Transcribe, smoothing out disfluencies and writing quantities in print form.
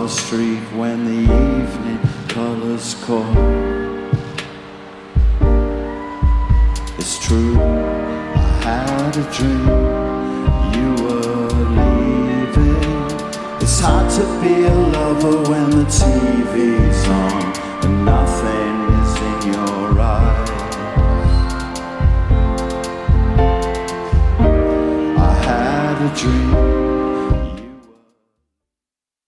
street when the evening colors call. It's true, I had a dream, you were leaving. It's hard to be a lover when the TV's on and nothing is in your eyes.